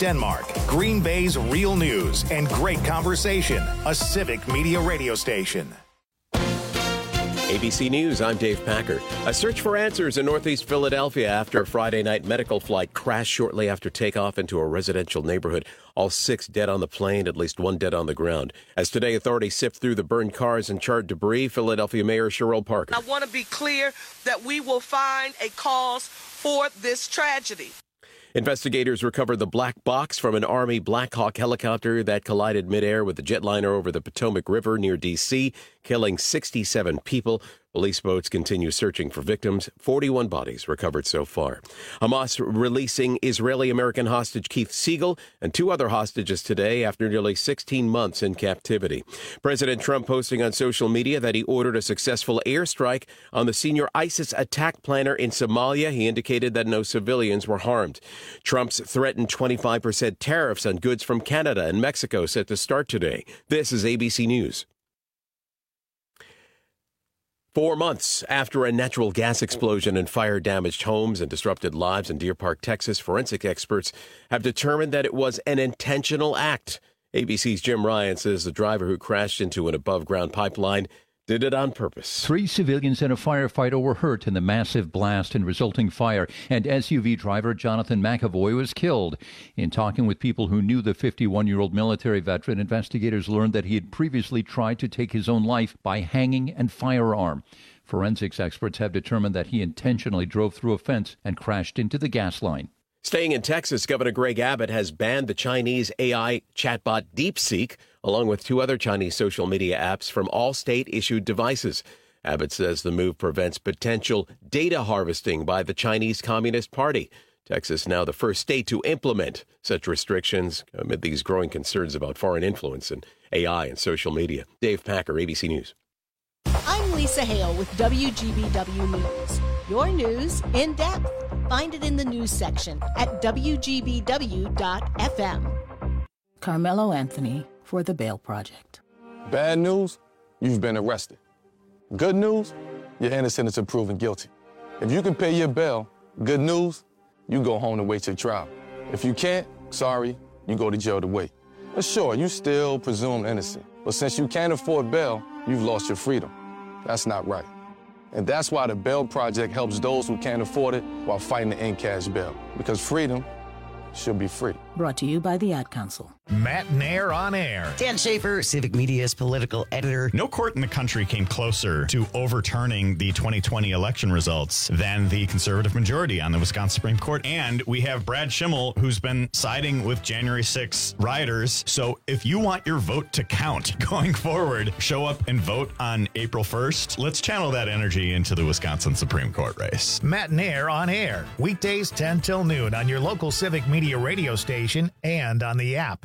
Denmark, Green Bay's real news and great conversation. A Civic Media radio station. ABC News, I'm Dave Packer. A search for answers in Northeast Philadelphia after a Friday night medical flight crashed shortly after takeoff into a residential neighborhood. All 6 dead on the plane, at least 1 dead on the ground. As today authorities sift through the burned cars and charred debris, Philadelphia Mayor Cheryl Parker. I want to be clear that we will find a cause for this tragedy. Investigators recovered the black box from an Army Black Hawk helicopter that collided midair with the jetliner over the Potomac River near D.C., killing 67 people. Police boats continue searching for victims. 41 bodies recovered so far. Hamas releasing Israeli-American hostage Keith Siegel and 2 other hostages today after nearly 16 months in captivity. President Trump posting on social media that he ordered a successful airstrike on the senior ISIS attack planner in Somalia. He indicated that no civilians were harmed. Trump's threatened 25% tariffs on goods from Canada and Mexico set to start today. This is ABC News. 4 months after a natural gas explosion and fire damaged homes and disrupted lives in Deer Park, Texas, forensic experts have determined that it was an intentional act. ABC's Jim Ryan says the driver who crashed into an above-ground pipeline did it on purpose. 3 civilians and a firefighter were hurt in the massive blast and resulting fire, and SUV driver Jonathan McAvoy was killed. In talking with people who knew the 51-year-old military veteran, investigators learned that he had previously tried to take his own life by hanging and firearm. Forensics experts have determined that he intentionally drove through a fence and crashed into the gas line. Staying in Texas, Governor Greg Abbott has banned the Chinese AI chatbot DeepSeek, along with 2 other Chinese social media apps, from all state-issued devices. Abbott says the move prevents potential data harvesting by the Chinese Communist Party. Texas now the first state to implement such restrictions amid these growing concerns about foreign influence in AI and social media. Dave Packer, ABC News. I'm Lisa Hale with WGBW News. Your news in depth. Find it in the news section at WGBW.FM. Carmelo Anthony for the Bail Project. Bad news, you've been arrested. Good news, you're innocent until proven guilty. If you can pay your bail, good news, you go home to wait your trial. If you can't, sorry, you go to jail to wait. But sure, you still presumed innocent. But since you can't afford bail, you've lost your freedom. That's not right. And that's why the Bail Project helps those who can't afford it while fighting to end cash bail. Because freedom should be free. Brought to you by the Ad Council. Matt Nair on air. Dan Schaefer, Civic Media's political editor. No court in the country came closer to overturning the 2020 election results than the conservative majority on the Wisconsin Supreme Court. And we have Brad Schimmel, who's been siding with January 6 rioters. So if you want your vote to count going forward, show up and vote on April 1st. Let's channel that energy into the Wisconsin Supreme Court race. Matt Nair on air. Weekdays 10 till noon on your local Civic Media radio station and on the app.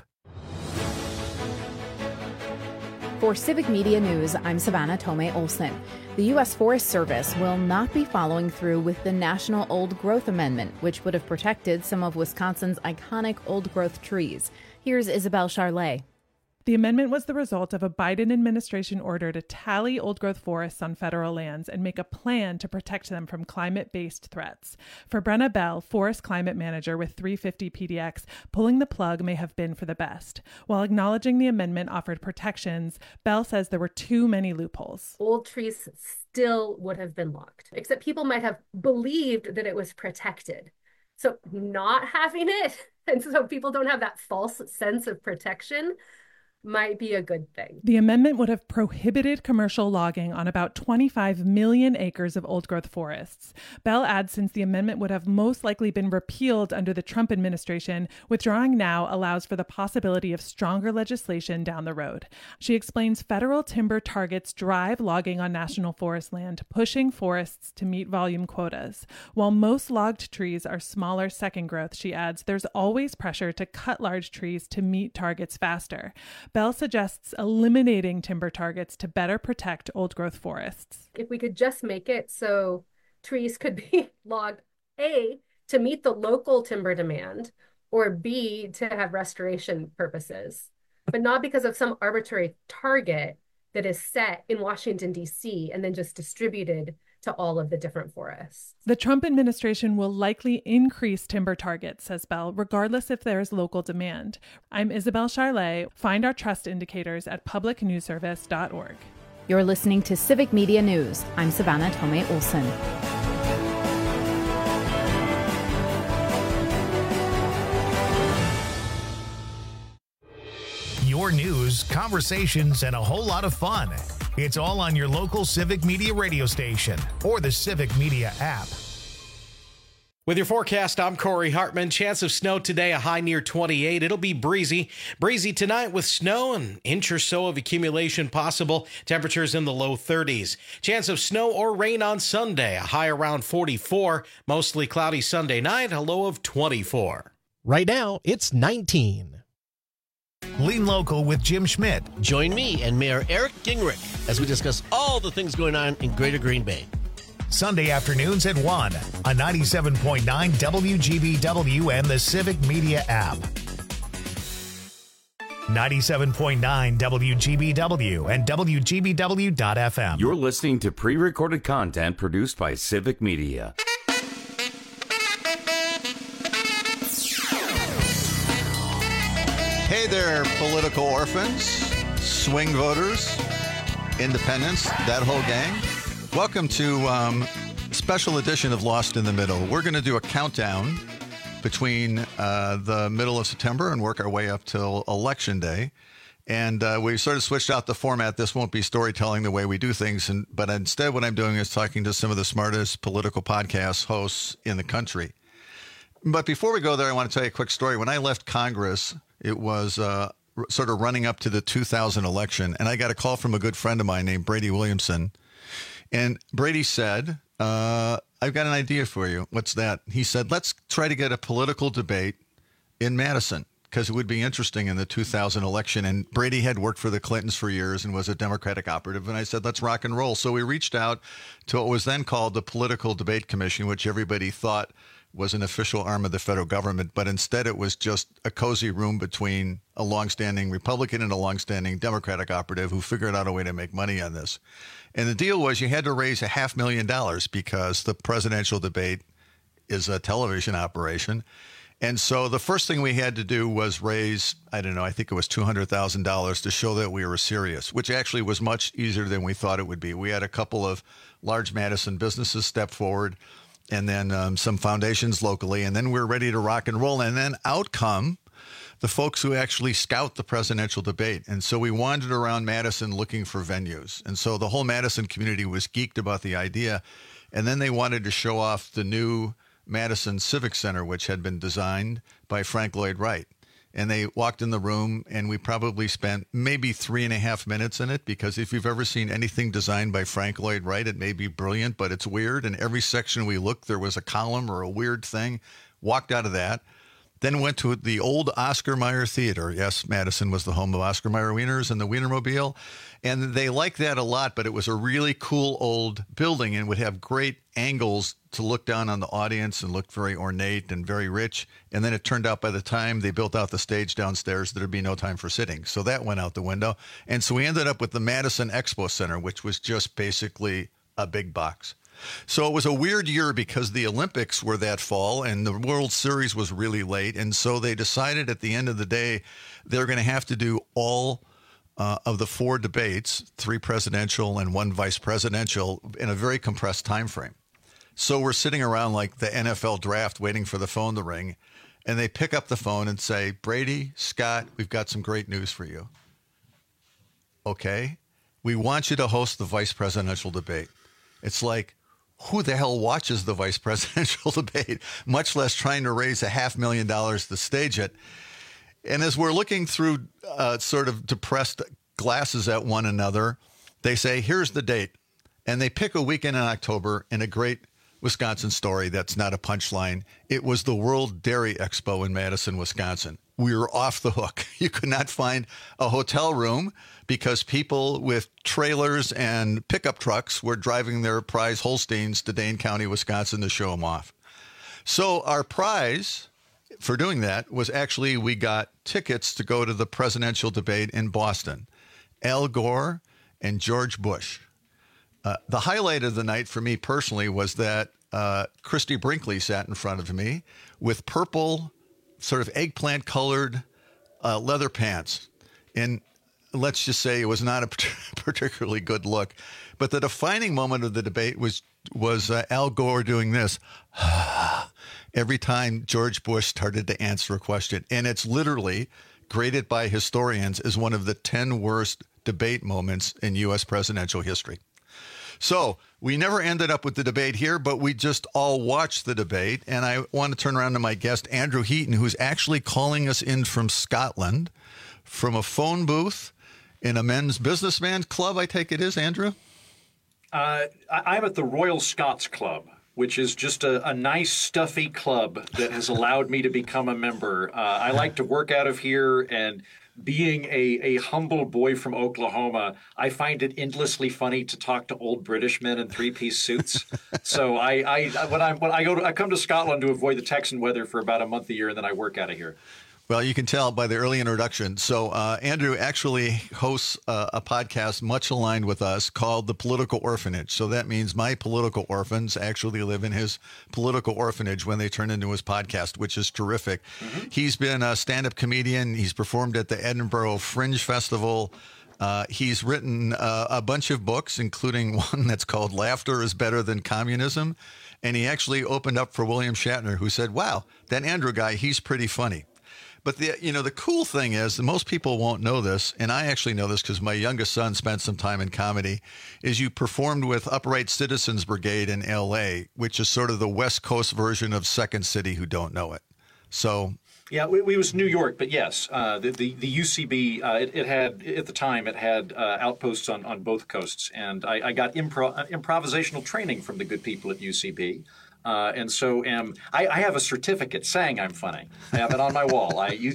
For Civic Media News, I'm Savannah Tomei Olson. The U.S. Forest Service will not be following through with the National Old Growth Amendment, which would have protected some of Wisconsin's iconic old-growth trees. Here's Isabel Charlet. The amendment was the result of a Biden administration order to tally old-growth forests on federal lands and make a plan to protect them from climate-based threats. For Brenna Bell, forest climate manager with 350 PDX, pulling the plug may have been for the best. While acknowledging the amendment offered protections, Bell says there were too many loopholes. Old trees still would have been logged, except people might have believed that it was protected. So not having it, and so people don't have that false sense of protection, might be a good thing. The amendment would have prohibited commercial logging on about 25 million acres of old-growth forests. Bell adds since the amendment would have most likely been repealed under the Trump administration, withdrawing now allows for the possibility of stronger legislation down the road. She explains federal timber targets drive logging on national forest land, pushing forests to meet volume quotas. While most logged trees are smaller second growth, she adds, there's always pressure to cut large trees to meet targets faster. Bell suggests eliminating timber targets to better protect old-growth forests. If we could just make it so trees could be logged, A, to meet the local timber demand, or B, to have restoration purposes, but not because of some arbitrary target that is set in Washington, D.C., and then just distributed to all of the different forests. The Trump administration will likely increase timber targets, says Bell, regardless if there is local demand. I'm Isabel Charlet. Find our trust indicators at publicnewsservice.org. You're listening to Civic Media News. I'm Savannah Tomei Olson. Your news, conversations, and a whole lot of fun. It's all on your local Civic Media radio station or the Civic Media app. With your forecast, I'm Corey Hartman. Chance of snow today, a high near 28. It'll be breezy. Breezy tonight with snow, an inch or so of accumulation possible. Temperatures in the low 30s. Chance of snow or rain on Sunday, a high around 44. Mostly cloudy Sunday night, a low of 24. Right now, it's 19. Lean Local with Jim Schmidt. Join me and Mayor Eric Gingrich as we discuss all the things going on in Greater Green Bay. Sunday afternoons at 1 on 97.9 WGBW and the Civic Media app. 97.9 WGBW and WGBW.FM. You're listening to pre-recorded content produced by Civic Media. Hey there, political orphans, swing voters, independents, that whole gang. Welcome to special edition of Lost in the Middle. We're going to do a countdown between the middle of September and work our way up till Election Day. And we sort of switched out the format. This won't be storytelling the way we do things, but instead what I'm doing is talking to some of the smartest political podcast hosts in the country. But before we go there, I want to tell you a quick story. When I left Congress, it was sort of running up to the 2000 election, and I got a call from a good friend of mine named Brady Williamson. And Brady said, I've got an idea for you. What's that? He said, let's try to get a political debate in Madison, because it would be interesting in the 2000 election. And Brady had worked for the Clintons for years and was a Democratic operative. And I said, let's rock and roll. So we reached out to what was then called the Political Debate Commission, which everybody thought was an official arm of the federal government, but instead it was just a cozy room between a longstanding Republican and a longstanding Democratic operative who figured out a way to make money on this. And the deal was you had to raise $500,000 because the presidential debate is a television operation. And so the first thing we had to do was raise, I think it was $200,000 to show that we were serious, which actually was much easier than we thought it would be. We had a couple of large Madison businesses step forward, and then some foundations locally, and then we're ready to rock and roll. And then out come the folks who actually scout the presidential debate. And so we wandered around Madison looking for venues. And so the whole Madison community was geeked about the idea. And then they wanted to show off the new Madison Civic Center, which had been designed by Frank Lloyd Wright. And they walked in the room, and we probably spent maybe 3.5 minutes in it, because if you've ever seen anything designed by Frank Lloyd Wright, it may be brilliant, but it's weird. And every section we looked, there was a column or a weird thing. Walked out of that. Then went to the old Oscar Mayer Theater. Yes, Madison was the home of Oscar Mayer Wieners and the Wienermobile. And they liked that a lot, but it was a really cool old building and would have great angles to look down on the audience and looked very ornate and very rich. And then it turned out by the time they built out the stage downstairs, there'd be no time for sitting. So that went out the window. And so we ended up with the Madison Expo Center, which was just basically a big box. So it was a weird year because the Olympics were that fall and the World Series was really late. And so they decided at the end of the day, they're going to have to do all of the 4 debates, 3 presidential and 1 vice presidential, in a very compressed time frame. So we're sitting around like the NFL draft waiting for the phone to ring. And they pick up the phone and say, Brady, Scott, we've got some great news for you. Okay. We want you to host the vice presidential debate. It's like, who the hell watches the vice presidential debate, much less trying to raise $500,000 to stage it? And as we're looking through sort of depressed glasses at one another, they say, here's the date. And they pick a weekend in October in a great Wisconsin story that's not a punchline. It was the World Dairy Expo in Madison, Wisconsin. We were off the hook. You could not find a hotel room because people with trailers and pickup trucks were driving their prize Holsteins to Dane County, Wisconsin to show them off. So our prize for doing that was actually we got tickets to go to the presidential debate in Boston. Al Gore and George Bush. The highlight of the night for me personally was that Christy Brinkley sat in front of me with purple, sort of eggplant-colored leather pants. And let's just say it was not a particularly good look. But the defining moment of the debate was Al Gore doing this every time George Bush started to answer a question. And it's literally graded by historians as one of the 10 worst debate moments in U.S. presidential history. So we never ended up with the debate here, but we just all watched the debate. And I want to turn around to my guest, Andrew Heaton, who's actually calling us in from Scotland from a phone booth in a men's businessman club, I take it is, Andrew? I'm at the Royal Scots Club, which is just a nice, stuffy club that has allowed me to become a member. I like to work out of here, and being a humble boy from Oklahoma, I find it endlessly funny to talk to old British men in three-piece suits. So when I come to Scotland to avoid the Texan weather for about a month a year, and then I work out of here. Well, you can tell by the early introduction. So Andrew actually hosts a podcast much aligned with us called The Political Orphanage. So that means my political orphans actually live in his political orphanage when they turn into his podcast, which is terrific. Mm-hmm. He's been a stand-up comedian. He's performed at the Edinburgh Fringe Festival. He's written a bunch of books, including one that's called Laughter is Better Than Communism. And he actually opened up for William Shatner, who said, wow, that Andrew guy, he's pretty funny. But the cool thing is that most people won't know this, and I actually know this because my youngest son spent some time in comedy, is you performed with Upright Citizens Brigade in L.A., which is sort of the West Coast version of Second City who don't know it. So... Yeah, we was New York, but yes, the UCB, it had, at the time, it had outposts on both coasts, and I got improvisational training from the good people at UCB. And so I have a certificate saying I'm funny. I have it on my wall.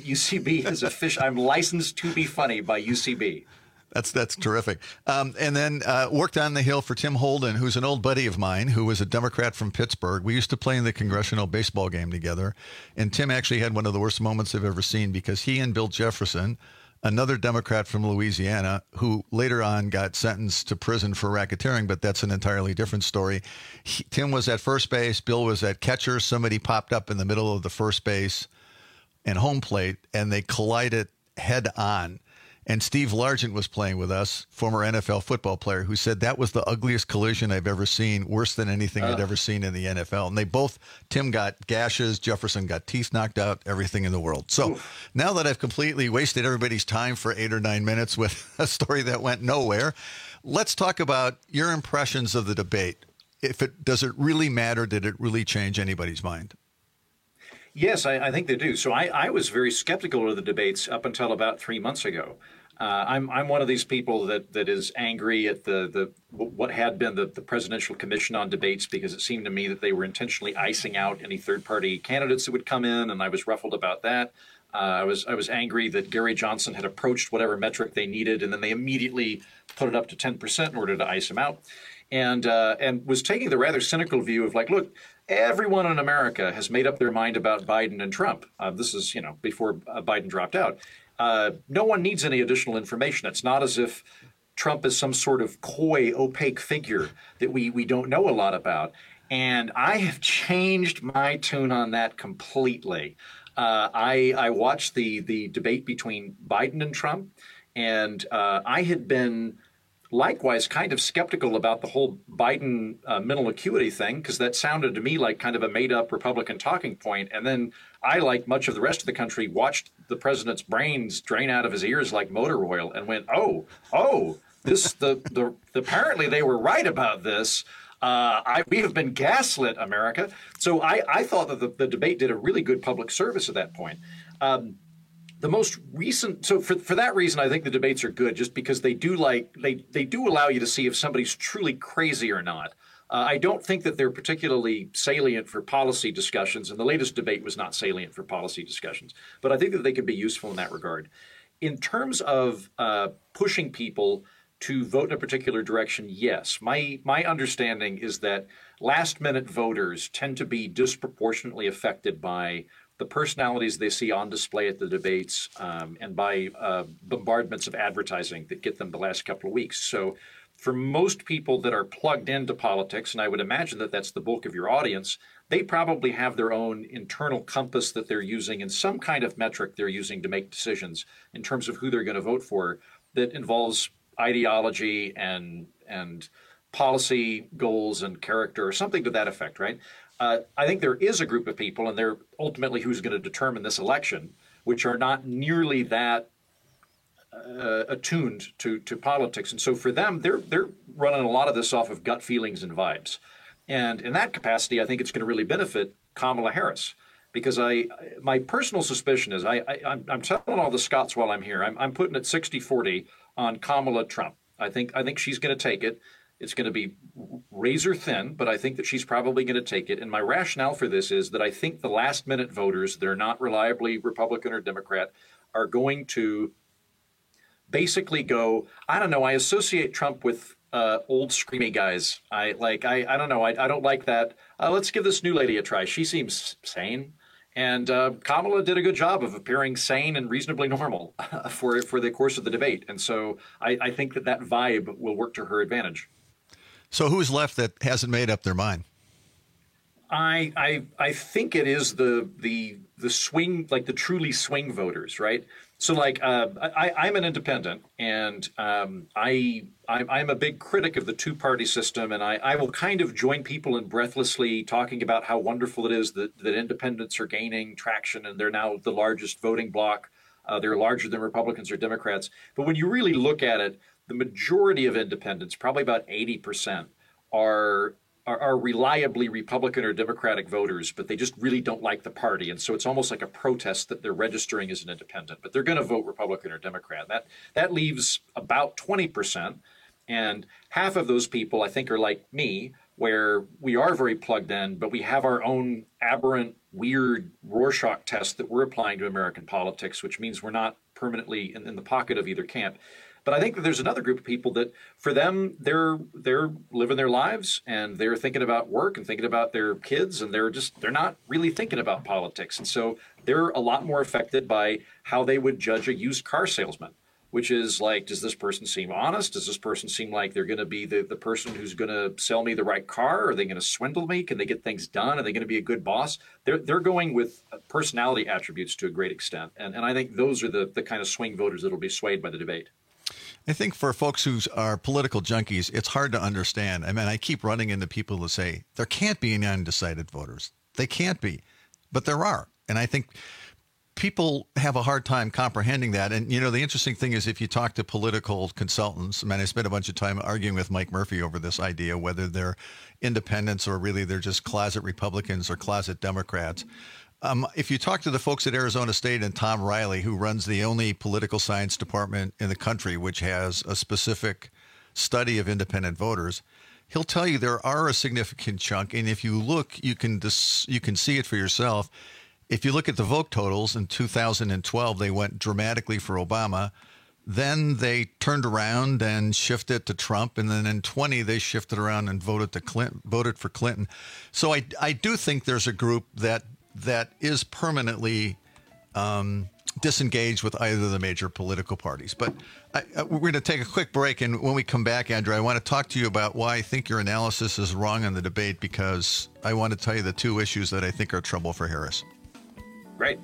UCB is I'm licensed to be funny by UCB. That's terrific. And then worked on the Hill for Tim Holden, who's an old buddy of mine, who was a Democrat from Pittsburgh. We used to play in the congressional baseball game together. And Tim actually had one of the worst moments I've ever seen because he and Bill Jefferson, another Democrat from Louisiana, who later on got sentenced to prison for racketeering, but that's an entirely different story. Tim was at first base. Bill was at catcher. Somebody popped up in the middle of the first base and home plate, and they collided head on. And Steve Largent was playing with us, former NFL football player, who said that was the ugliest collision I've ever seen, worse than anything I'd ever seen in the NFL. And Tim got gashes, Jefferson got teeth knocked out, everything in the world. So now that I've completely wasted everybody's time for 8 or 9 minutes with a story that went nowhere, let's talk about your impressions of the debate. Does it really matter? Did it really change anybody's mind? Yes, I think they do. So I was very skeptical of the debates up until about 3 months ago. I'm one of these people that is angry at what had been the Presidential Commission on Debates, because it seemed to me that they were intentionally icing out any third-party candidates that would come in, and I was ruffled about that. I was angry that Gary Johnson had approached whatever metric they needed, and then they immediately put it up to 10% in order to ice him out, and was taking the rather cynical view of like, look, everyone in America has made up their mind about Biden and Trump. This is, before Biden dropped out. No one needs any additional information. It's not as if Trump is some sort of coy, opaque figure that we don't know a lot about. And I have changed my tune on that completely. I watched the debate between Biden and Trump, and I had been likewise kind of skeptical about the whole Biden mental acuity thing, because that sounded to me like kind of a made-up Republican talking point. And then I, like much of the rest of the country, watched the president's brains drain out of his ears like motor oil and went, apparently they were right about this. We have been gaslit, America. So I thought that the debate did a really good public service at that point. The most recent, so for that reason, I think the debates are good, just because they do allow you to see if somebody's truly crazy or not. I don't think that they're particularly salient for policy discussions, and the latest debate was not salient for policy discussions. But I think that they could be useful in that regard. In terms of pushing people to vote in a particular direction, yes. My understanding is that last-minute voters tend to be disproportionately affected by the personalities they see on display at the debates, and by bombardments of advertising that get them the last couple of weeks. So for most people that are plugged into politics, and I would imagine that that's the bulk of your audience, they probably have their own internal compass that they're using and some kind of metric they're using to make decisions in terms of who they're going to vote for that involves ideology and policy goals and character or something to that effect, right? I think there is a group of people, and they're ultimately who's going to determine this election, which are not nearly that attuned to politics. And so for them, they're running a lot of this off of gut feelings and vibes. And in that capacity, I think it's going to really benefit Kamala Harris, because my personal suspicion is I'm telling all the Scots while I'm here, I'm putting it 60-40 on Kamala Trump. I think she's going to take it. It's going to be razor thin, but I think that she's probably going to take it. And my rationale for this is that I think the last minute voters that are not reliably Republican or Democrat are going to basically go, I don't know, I associate Trump with old screamy guys. I don't know, I don't like that. Let's give this new lady a try. She seems sane. And Kamala did a good job of appearing sane and reasonably normal for the course of the debate. And so I think that vibe will work to her advantage. So who's left that hasn't made up their mind? I think it is the swing, like the truly swing voters, right? So I'm an independent, and I'm a big critic of the two-party system, and I will kind of join people in breathlessly talking about how wonderful it is that independents are gaining traction, and they're now the largest voting bloc. They're larger than Republicans or Democrats. But when you really look at it, the majority of independents, probably about 80%, are reliably Republican or Democratic voters, but they just really don't like the party. And so it's almost like a protest that they're registering as an independent, but they're going to vote Republican or Democrat. That leaves about 20%. And half of those people, I think, are like me, where we are very plugged in, but we have our own aberrant, weird Rorschach test that we're applying to American politics, which means we're not permanently in the pocket of either camp. But I think that there's another group of people that, for them, they're living their lives and they're thinking about work and thinking about their kids, and they're not really thinking about politics. And so they're a lot more affected by how they would judge a used car salesman, which is like, does this person seem honest? Does this person seem like they're going to be the person who's going to sell me the right car? Are they going to swindle me? Can they get things done? Are they going to be a good boss? They're going with personality attributes to a great extent. And I think those are the kind of swing voters that will be swayed by the debate. I think for folks who are political junkies, it's hard to understand. I mean, I keep running into people who say there can't be any undecided voters. They can't be, but there are. And I think people have a hard time comprehending that. And, the interesting thing is if you talk to political consultants, I spent a bunch of time arguing with Mike Murphy over this idea, whether they're independents or really they're just closet Republicans or closet Democrats. If you talk to the folks at Arizona State and Tom Riley, who runs the only political science department in the country which has a specific study of independent voters, he'll tell you there are a significant chunk. And if you look, you can see it for yourself. If you look at the vote totals in 2012, they went dramatically for Obama. Then they turned around and shifted to Trump. And then in 20, they shifted around and voted for Clinton. So I do think there's a group that is permanently disengaged with either of the major political parties. But we're going to take a quick break. And when we come back, Andrew, I want to talk to you about why I think your analysis is wrong on the debate, because I want to tell you the two issues that I think are trouble for Harris. Great.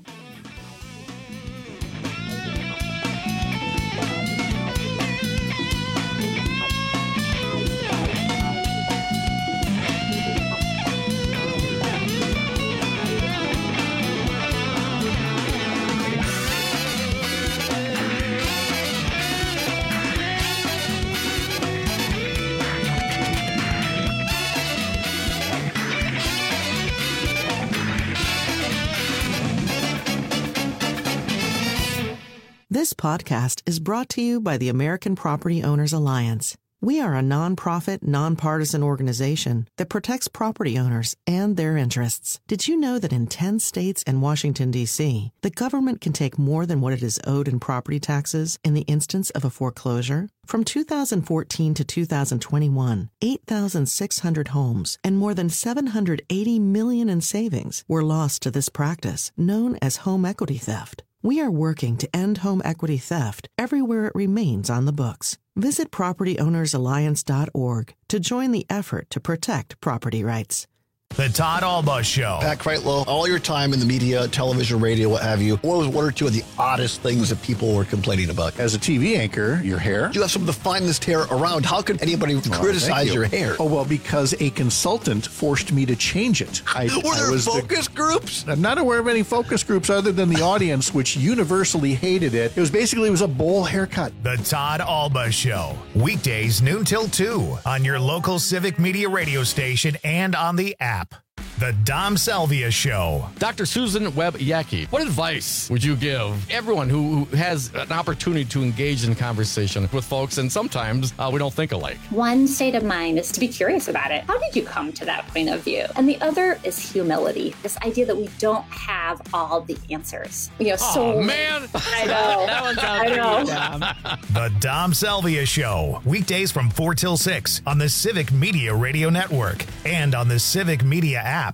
This podcast is brought to you by the American Property Owners Alliance. We are a nonprofit, nonpartisan organization that protects property owners and their interests. Did you know that in 10 states and Washington, D.C., the government can take more than what it is owed in property taxes in the instance of a foreclosure? From 2014 to 2021, 8,600 homes and more than $780 million in savings were lost to this practice, known as home equity theft. We are working to end home equity theft everywhere it remains on the books. Visit PropertyOwnersAlliance.org to join the effort to protect property rights. The Todd Alba Show. Pat Kreitlow, all your time in the media, television, radio, what have you, what was one or two of the oddest things that people were complaining about? As a TV anchor, your hair. You have some of the finest hair around. How could anybody criticize your hair? Oh, well, because a consultant forced me to change it. Were there focus groups? I'm not aware of any focus groups other than the audience, which universally hated it. It was a bowl haircut. The Todd Alba Show. Weekdays noon till 2 on your local Civic Media radio station and on the app. The Dom Salvia Show. Dr. Susan Webb-Yackey, what advice would you give everyone who has an opportunity to engage in conversation with folks, and sometimes we don't think alike? One state of mind is to be curious about it. How did you come to that point of view? And the other is humility. This idea that we don't have all the answers. Man. I know. That one sounds I know. The Dom Salvia Show. Weekdays from 4 till 6 on the Civic Media Radio Network and on the Civic Media app.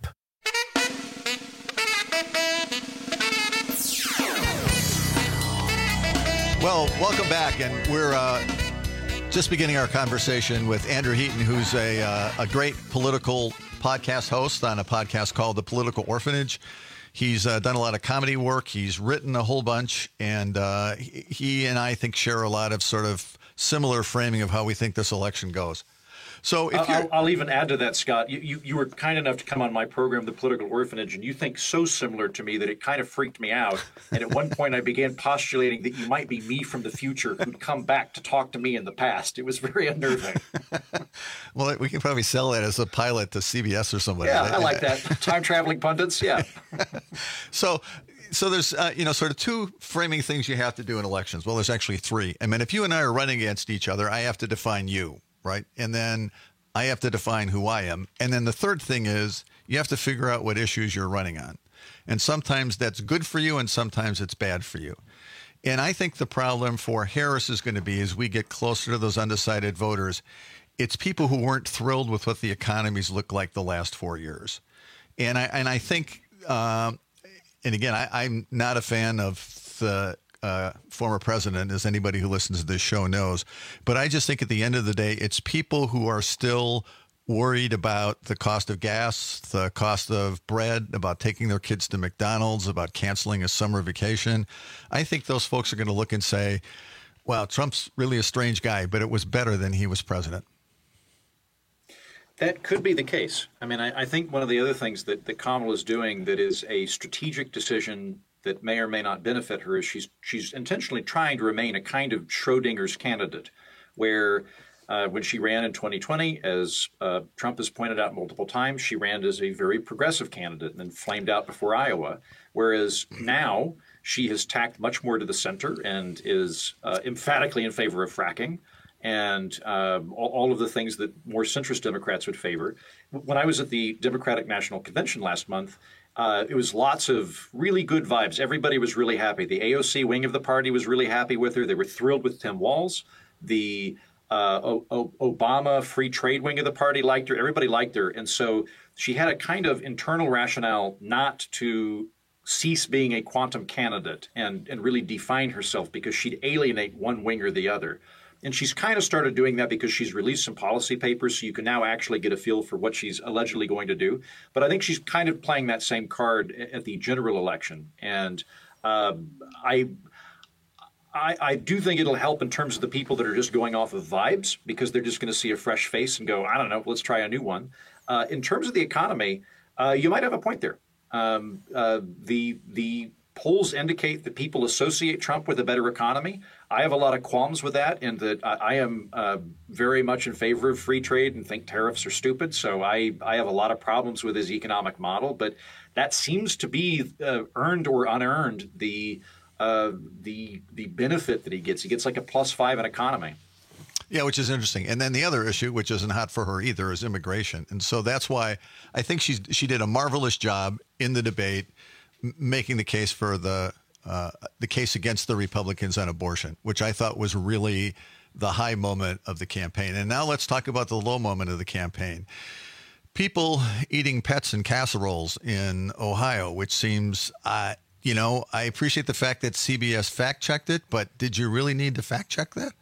Well, welcome back, and we're just beginning our conversation with Andrew Heaton, who's a great political podcast host on a podcast called The Political Orphanage. He's done a lot of comedy work. He's written a whole bunch, and he and I think share a lot of sort of similar framing of how we think this election goes. So if I'll even add to that, Scott. You were kind enough to come on my program, The Political Orphanage, and you think so similar to me that it kind of freaked me out. And at one point, I began postulating that you might be me from the future who'd come back to talk to me in the past. It was very unnerving. Well, we can probably sell that as a pilot to CBS or somebody. Yeah, I like that. Time-traveling pundits, yeah. So there's, sort of two framing things you have to do in elections. Well, there's actually three. I mean, if you and I are running against each other, I have to define you. Right. And then I have to define who I am. And then the third thing is you have to figure out what issues you're running on. And sometimes that's good for you and sometimes it's bad for you. And I think the problem for Harris is going to be as we get closer to those undecided voters, it's people who weren't thrilled with what the economies looked like the last 4 years. And I think, and again, I'm not a fan of the former president, as anybody who listens to this show knows. But I just think at the end of the day, it's people who are still worried about the cost of gas, the cost of bread, about taking their kids to McDonald's, about canceling a summer vacation. I think those folks are going to look and say, wow, Trump's really a strange guy, but it was better than he was president. That could be the case. I mean, I think one of the other things that Kamala is doing that is a strategic decision that may or may not benefit her is she's intentionally trying to remain a kind of Schrodinger's candidate, where when she ran in 2020, as Trump has pointed out multiple times, she ran as a very progressive candidate and then flamed out before Iowa, whereas now she has tacked much more to the center and is emphatically in favor of fracking and all of the things that more centrist Democrats would favor. When I was at the Democratic National Convention last month, it was lots of really good vibes. Everybody was really happy. The AOC wing of the party was really happy with her. They were thrilled with Tim Walz. The Obama free trade wing of the party liked her. Everybody liked her. And so she had a kind of internal rationale not to cease being a quantum candidate and really define herself because she'd alienate one wing or the other. And she's kind of started doing that because she's released some policy papers, so you can now actually get a feel for what she's allegedly going to do. But I think she's kind of playing that same card at the general election. And I do think it'll help in terms of the people that are just going off of vibes because they're just going to see a fresh face and go, I don't know, let's try a new one. In terms of the economy, you might have a point there. The polls indicate that people associate Trump with a better economy. I have a lot of qualms with that in that I am very much in favor of free trade and think tariffs are stupid. So I have a lot of problems with his economic model. But that seems to be earned or unearned, the benefit that he gets. He gets like a +5 in economy. Yeah, which is interesting. And then the other issue, which isn't hot for her either, is immigration. And so that's why I think she did a marvelous job in the debate making the case for the case against the Republicans on abortion, which I thought was really the high moment of the campaign. And now let's talk about the low moment of the campaign. People eating pets in casseroles in Ohio, which seems I appreciate the fact that CBS fact-checked it, but did you really need to fact-check that?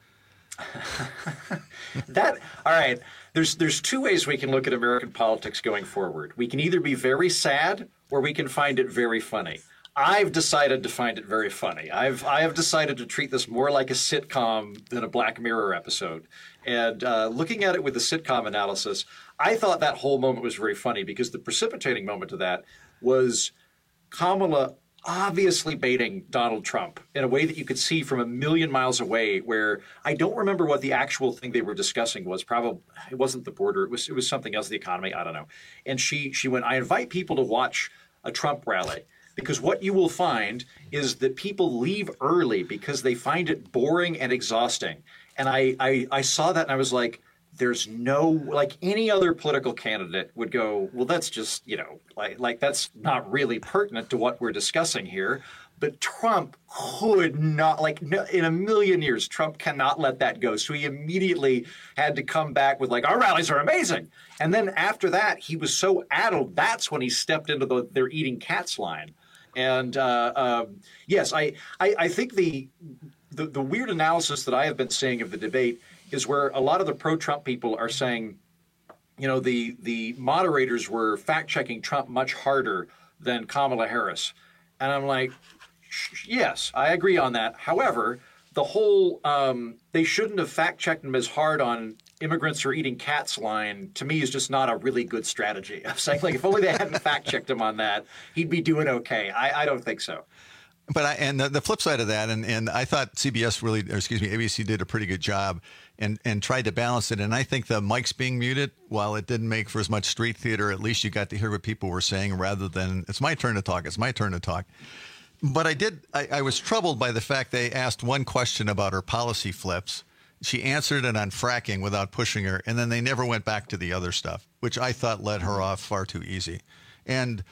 All right. There's two ways we can look at American politics going forward. We can either be very sad or we can find it very funny. I've decided to find it very funny. I have decided to treat this more like a sitcom than a Black Mirror episode. And looking at it with the sitcom analysis, I thought that whole moment was very funny because the precipitating moment to that was Kamala obviously baiting Donald Trump in a way that you could see from a million miles away, where I don't remember what the actual thing they were discussing was. Probably it wasn't the border. It was something else, the economy. I don't know. And she went, I invite people to watch a Trump rally because what you will find is that people leave early because they find it boring and exhausting. And I saw that and I was like, there's no, like any other political candidate would go, well, that's just, like that's not really pertinent to what we're discussing here. But Trump could not, in a million years, Trump cannot let that go. So he immediately had to come back with our rallies are amazing. And then after that, he was so addled. That's when he stepped into they're eating cats line. And yes, I think the weird analysis that I have been seeing of the debate is where a lot of the pro-Trump people are saying, the moderators were fact-checking Trump much harder than Kamala Harris. And I'm like, yes, I agree on that. However, the whole they shouldn't have fact-checked him as hard on immigrants are eating cats line, to me, is just not a really good strategy. I'm saying, if only they hadn't fact-checked him on that, he'd be doing okay. I don't think so. But the flip side of that, and I thought ABC did a pretty good job and tried to balance it. And I think the mics being muted, while it didn't make for as much street theater, at least you got to hear what people were saying rather than, it's my turn to talk, it's my turn to talk. But I was troubled by the fact they asked one question about her policy flips. She answered it on fracking without pushing her, and then they never went back to the other stuff, which I thought led her off far too easy. And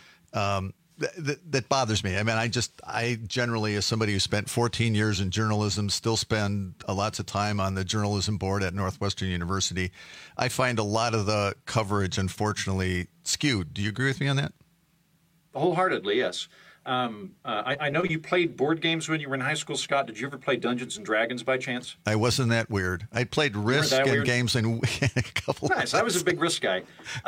that bothers me. I mean, I generally, as somebody who spent 14 years in journalism, still spend lots of time on the journalism board at Northwestern University. I find a lot of the coverage, unfortunately, skewed. Do you agree with me on that? Wholeheartedly, yes. I know you played board games when you were in high school, Scott. Did you ever play Dungeons and Dragons by chance? I wasn't that weird. I played Risk and games in a couple. Nice. I was a big Risk guy.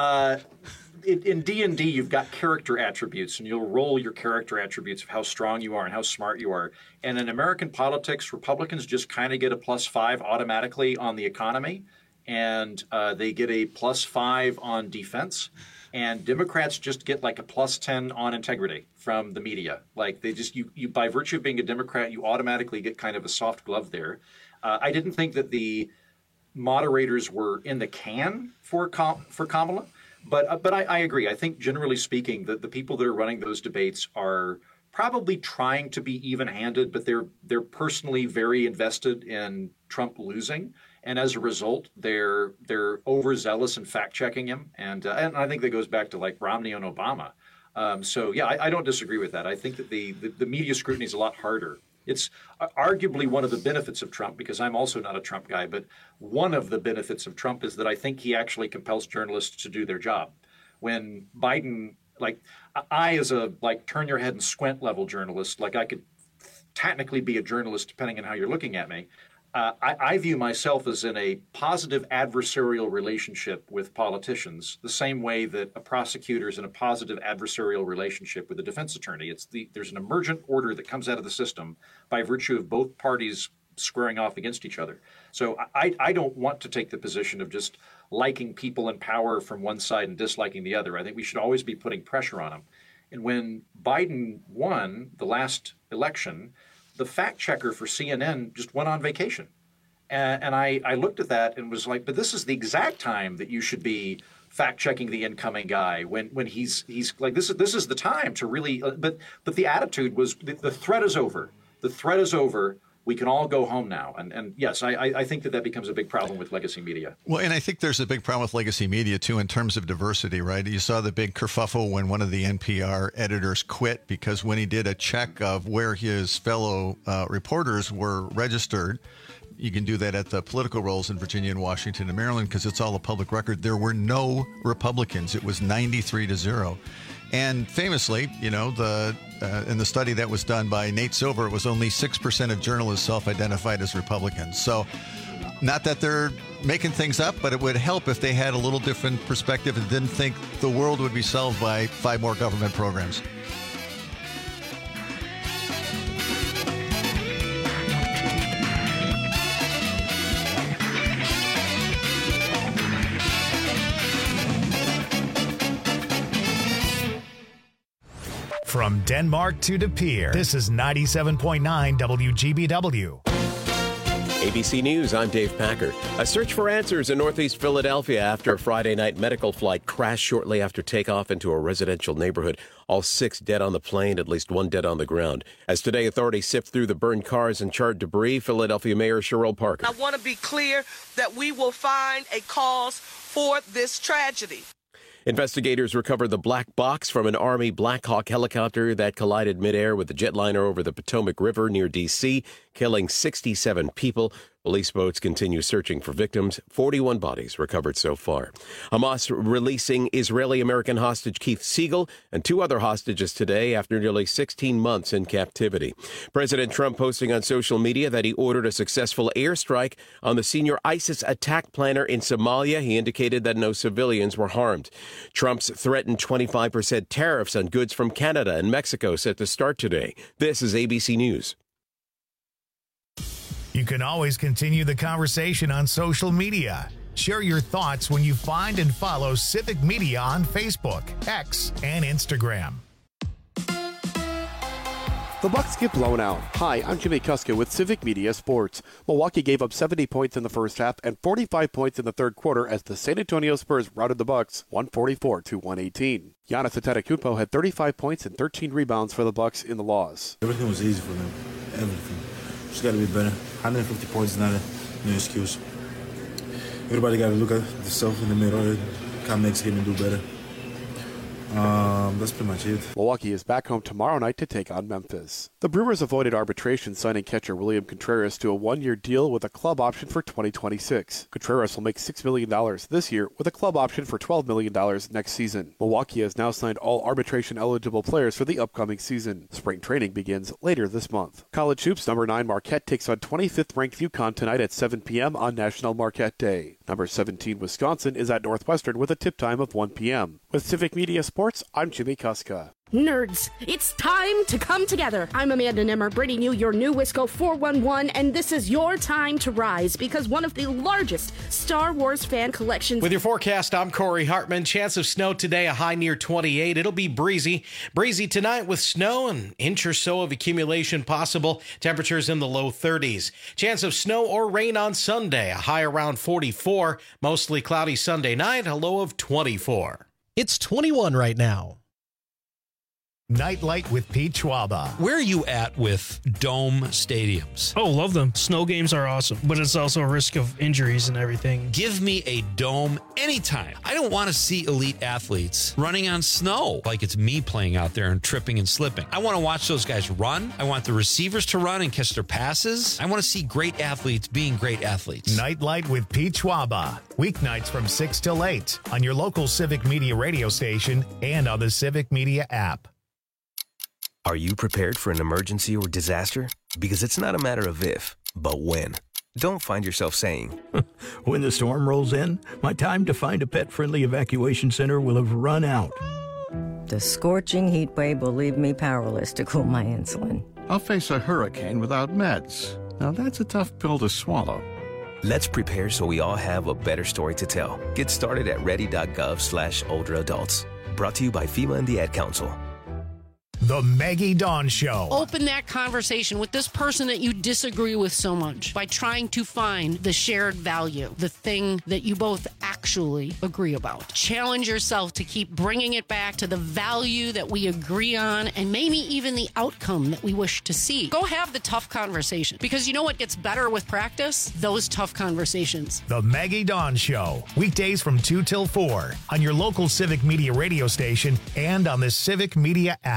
In D&D, you've got character attributes, and you'll roll your character attributes of how strong you are and how smart you are. And in American politics, Republicans just kind of get a +5 automatically on the economy, and they get a +5 on defense. And Democrats just get a +10 on integrity from the media. They just you by virtue of being a Democrat, you automatically get kind of a soft glove there. I didn't think that the moderators were in the can for Kamala. But I agree. I think generally speaking, the people that are running those debates are probably trying to be even-handed, but they're personally very invested in Trump losing, and as a result, they're overzealous in fact-checking him, and I think that goes back to Romney and Obama. So yeah, I don't disagree with that. I think that the media scrutiny is a lot harder. It's arguably one of the benefits of Trump, because I'm also not a Trump guy, but one of the benefits of Trump is that I think he actually compels journalists to do their job. When Biden, I as a turn your head and squint level journalist, I could technically be a journalist depending on how you're looking at me. I view myself as in a positive adversarial relationship with politicians, the same way that a prosecutor is in a positive adversarial relationship with a defense attorney. There's an emergent order that comes out of the system by virtue of both parties squaring off against each other. So I don't want to take the position of just liking people in power from one side and disliking the other. I think we should always be putting pressure on them. And when Biden won the last election, the fact checker for CNN just went on vacation. And I looked at that and was like, but this is the exact time that you should be fact checking the incoming guy when he's like, this is the time to really, but the attitude was the threat is over. The threat is over. We can all go home now. And yes, I think that becomes a big problem with legacy media. Well, and I think there's a big problem with legacy media, too, in terms of diversity, right? You saw the big kerfuffle when one of the NPR editors quit because when he did a check of where his fellow reporters were registered, you can do that at the political roles in Virginia and Washington and Maryland because it's all a public record. There were no Republicans. It was 93-0. And famously, in the study that was done by Nate Silver, it was only 6% of journalists self-identified as Republicans. So not that they're making things up, but it would help if they had a little different perspective and didn't think the world would be solved by 5 more government programs. From Denmark to De Pere, this is 97.9 WGBW. ABC News, I'm Dave Packer. A search for answers in Northeast Philadelphia after a Friday night medical flight crashed shortly after takeoff into a residential neighborhood. All 6 dead on the plane, at least 1 dead on the ground. As today authorities sift through the burned cars and charred debris, Philadelphia Mayor Cheryl Parker. I want to be clear that we will find a cause for this tragedy. Investigators recovered the black box from an Army Black Hawk helicopter that collided midair with the jetliner over the Potomac River near D.C., killing 67 people. Police boats continue searching for victims. 41 bodies recovered so far. Hamas releasing Israeli-American hostage Keith Siegel and 2 other hostages today after nearly 16 months in captivity. President Trump posting on social media that he ordered a successful airstrike on the senior ISIS attack planner in Somalia. He indicated that no civilians were harmed. Trump's threatened 25% tariffs on goods from Canada and Mexico set to start today. This is ABC News. You can always continue the conversation on social media. Share your thoughts when you find and follow Civic Media on Facebook, X, and Instagram. The Bucks get blown out. Hi, I'm Jimmy Kuska with Civic Media Sports. Milwaukee gave up 70 points in the first half and 45 points in the third quarter as the San Antonio Spurs routed the Bucks 144-118. Giannis Antetokounmpo had 35 points and 13 rebounds for the Bucks in the loss. Everything was easy for them. Everything. Just got to be better. 150 points is not no excuse. Everybody got to look at themselves in the mirror and come next game and do better. That's pretty much it. Milwaukee is back home tomorrow night to take on Memphis. The Brewers avoided arbitration, signing catcher William Contreras to a 1-year deal with a club option for 2026. Contreras will make $6 million this year with a club option for $12 million next season. Milwaukee has now signed all arbitration-eligible players for the upcoming season. Spring training begins later this month. College Hoops number 9 Marquette takes on 25th-ranked UConn tonight at 7 p.m. on National Marquette Day. Number 17 Wisconsin is at Northwestern with a tip time of 1 p.m. With Civic Media Sports, I'm Jimmy Kuska. Nerds, it's time to come together. I'm Amanda Nimmer, bringing you your new Wisco 411, and this is your time to rise because one of the largest Star Wars fan collections. With your forecast, I'm Corey Hartman. Chance of snow today, a high near 28. It'll be breezy. Breezy tonight with snow, an inch or so of accumulation possible. Temperatures in the low 30s. Chance of snow or rain on Sunday, a high around 44. Mostly cloudy Sunday night, a low of 24. It's 21 right now. Nightlight with Pete Schwaba. Where are you at with dome stadiums? Oh, love them. Snow games are awesome, but it's also a risk of injuries and everything. Give me a dome anytime. I don't want to see elite athletes running on snow like it's me playing out there and tripping and slipping. I want to watch those guys run. I want the receivers to run and catch their passes. I want to see great athletes being great athletes. Nightlight with Pete Schwaba. Weeknights from 6 till 8 on your local Civic Media radio station and on the Civic Media app. Are you prepared for an emergency or disaster? Because it's not a matter of if, but when. Don't find yourself saying, when the storm rolls in, my time to find a pet-friendly evacuation center will have run out. The scorching heat wave will leave me powerless to cool my insulin. I'll face a hurricane without meds. Now that's a tough pill to swallow. Let's prepare so we all have a better story to tell. Get started at ready.gov/older adults. Brought to you by FEMA and the Ad Council. The Maggie Dawn Show. Open that conversation with this person that you disagree with so much by trying to find the shared value, the thing that you both actually agree about. Challenge yourself to keep bringing it back to the value that we agree on and maybe even the outcome that we wish to see. Go have the tough conversation because you know what gets better with practice? Those tough conversations. The Maggie Dawn Show. Weekdays from 2 till 4 on your local Civic Media radio station and on the Civic Media app.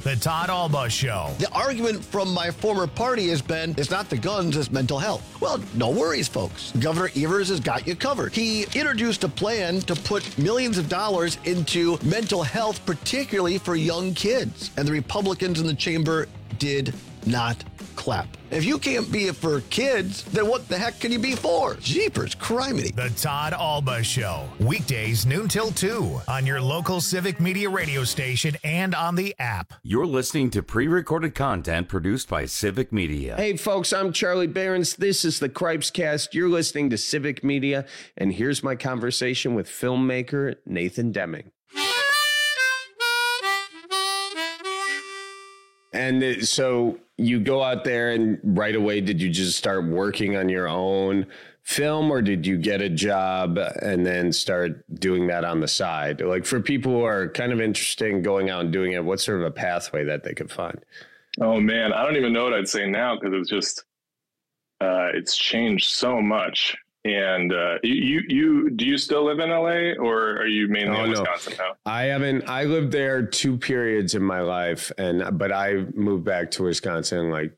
The Todd Alba Show. The argument from my former party has been, it's not the guns, it's mental health. Well, no worries, folks. Governor Evers has got you covered. He introduced a plan to put millions of dollars into mental health, particularly for young kids. And the Republicans in the chamber did not clap. If you can't be it for kids, then what the heck can you be for? Jeepers criminy. The Todd Alba Show. Weekdays noon till 2 on your local Civic Media radio station and on the app. You're listening to pre-recorded content produced by Civic Media. Hey folks, I'm Charlie Behrens. This is the Cripes Cast. You're listening to Civic Media, and here's my conversation with filmmaker Nathan Deming. And so you go out there and right away, did you just start working on your own film, or did you get a job and then start doing that on the side? Like, for people who are kind of interested in going out and doing it, what's sort of a pathway that they could find? Oh man, I don't even know what I'd say now, because it's just, it's changed so much. And you do you still live in LA, or are you mainly in Wisconsin now? I haven't. I lived there 2 periods in my life, but I moved back to Wisconsin in like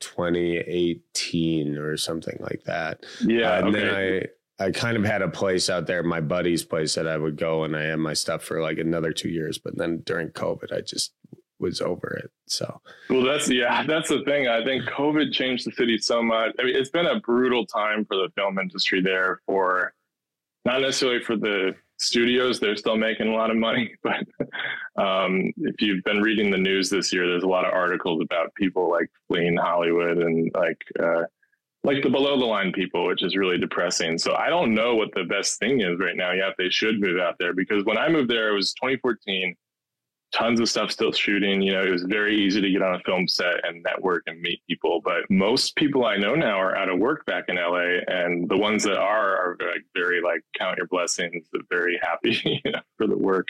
2018 or something like that. Yeah, and okay. then I kind of had a place out there, my buddy's place, that I would go, and I had my stuff for like another 2 years. But then during COVID, I just was over it. So, well, that's the thing. I think COVID changed the city so much. I mean, it's been a brutal time for the film industry there, for not necessarily for the studios. They're still making a lot of money, but if you've been reading the news this year, there's a lot of articles about people like fleeing Hollywood and like the below the line people, which is really depressing. So I don't know what the best thing is right now. Yeah, they should move out there, because when I moved there, it was 2014. Tons of stuff still shooting. You know, it was very easy to get on a film set and network and meet people. But most people I know now are out of work back in LA, and the ones that are very like count your blessings, very happy for the work.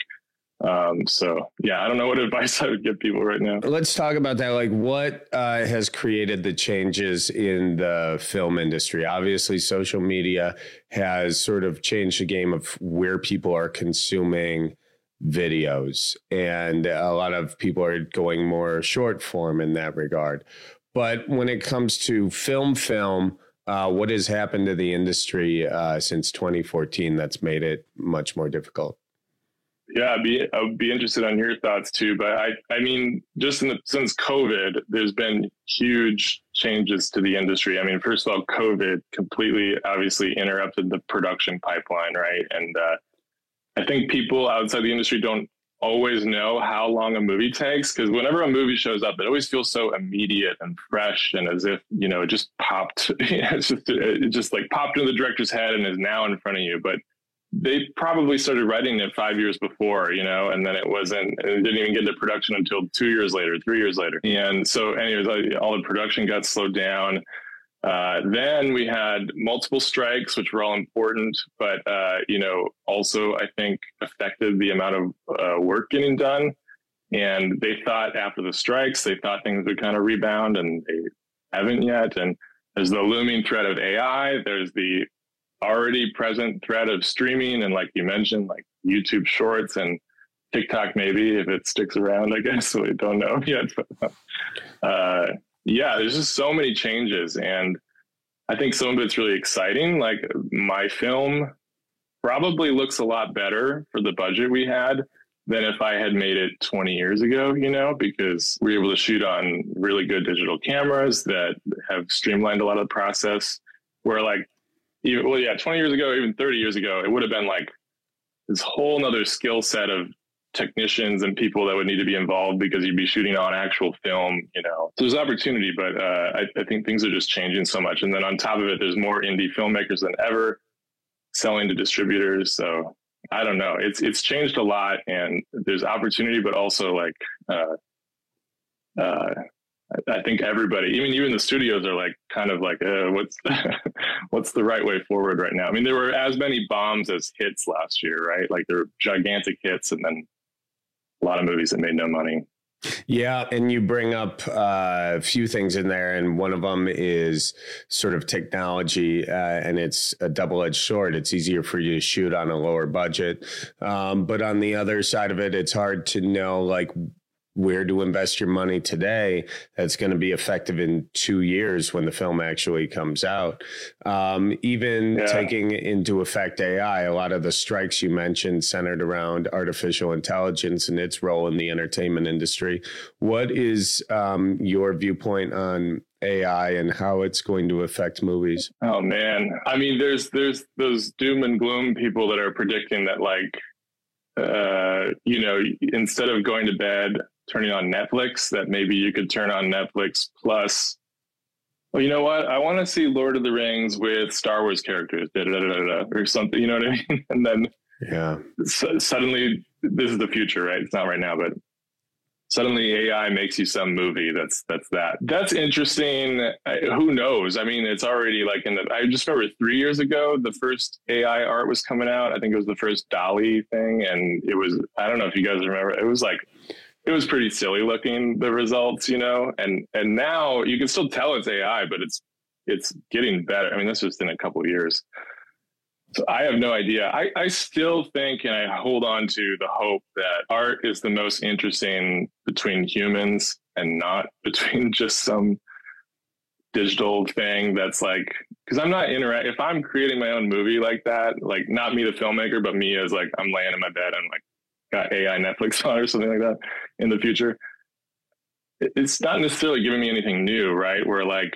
So yeah, I don't know what advice I would give people right now. Let's talk about that. Like, what has created the changes in the film industry? Obviously, social media has sort of changed the game of where people are consuming videos, and a lot of people are going more short form in that regard. But when it comes to film, what has happened to the industry since 2014 that's made it much more difficult? Yeah, I'd be interested on your thoughts too. But I mean, just since COVID, there's been huge changes to the industry. I mean, first of all, COVID completely obviously interrupted the production pipeline, right? And I think people outside the industry don't always know how long a movie takes, because whenever a movie shows up, it always feels so immediate and fresh, and as if, it just popped, it just like popped into the director's head and is now in front of you. But they probably started writing it 5 years before, and then it didn't even get into production until 2 years later, 3 years later. And so anyways, all the production got slowed down. Then we had multiple strikes, which were all important, but, also I think affected the amount of work getting done. And they thought after the strikes, things would kind of rebound, and they haven't yet. And there's the looming threat of AI. There's the already present threat of streaming. And like you mentioned, like YouTube Shorts and TikTok, maybe if it sticks around, I guess. We don't know yet. Yeah, there's just so many changes, and I think some of it's really exciting. Like, my film probably looks a lot better for the budget we had than if I had made it 20 years ago, because we were able to shoot on really good digital cameras that have streamlined a lot of the process, where 20 years ago, even 30 years ago, it would have been like this whole nother skill set of technicians and people that would need to be involved, because you'd be shooting on actual film, So there's opportunity, but I think things are just changing so much. And then on top of it, there's more indie filmmakers than ever selling to distributors. So I don't know. It's changed a lot, and there's opportunity, but also I think everybody, even the studios, are what's the right way forward right now? I mean, there were as many bombs as hits last year, right? Like, there were gigantic hits, and then a lot of movies that made no money. Yeah. And you bring up a few things in there, and one of them is sort of technology, and it's a double-edged sword. It's easier for you to shoot on a lower budget. But on the other side of it, it's hard to know, where to invest your money today that's going to be effective in 2 years when the film actually comes out. Even taking into effect AI, a lot of the strikes you mentioned centered around artificial intelligence and its role in the entertainment industry. What is your viewpoint on AI and how it's going to affect movies? Oh man, I mean, there's those doom and gloom people that are predicting that, like, instead of going to bed, turning on Netflix, that maybe you could turn on Netflix plus, well, you know what? I want to see Lord of the Rings with Star Wars characters, or something, you know what I mean? And then suddenly, this is the future, right? It's not right now, but suddenly AI makes you some movie that's interesting. Who knows? I mean, it's already like I just remember 3 years ago, the first AI art was coming out. I think it was the first DALL-E thing. And it was, I don't know if you guys remember, it was pretty silly looking, the results, and now you can still tell it's AI, but it's getting better. I mean, that's just in a couple of years. So I have no idea. I still think, and I hold on to the hope that art is the most interesting between humans and not between just some digital thing that's like, because I'm not if I'm creating my own movie like that, like not me the filmmaker, but me as like I'm laying in my bed and like got AI Netflix on or something like that in the future, it's not necessarily giving me anything new, right? Where like,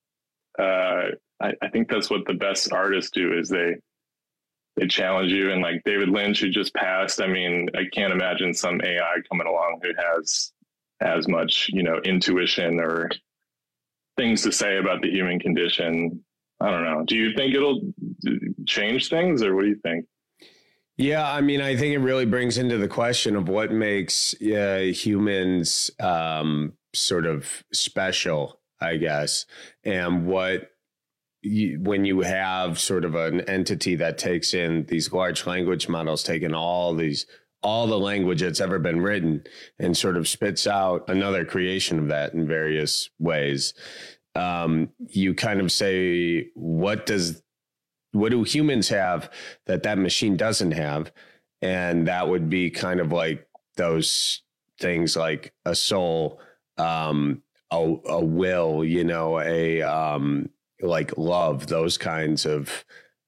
I think that's what the best artists do is they challenge you. And like David Lynch, who just passed, I mean, I can't imagine some AI coming along who has as much, intuition or things to say about the human condition. I don't know. Do you think it'll change things, or what do you think? Yeah, I mean, I think it really brings into the question of what makes humans sort of special, I guess, and when you have sort of an entity that takes in these large language models, taking all the language that's ever been written and sort of spits out another creation of that in various ways. You kind of say, what do humans have that machine doesn't have? And that would be kind of like those things like a soul, a will, like love, those kinds of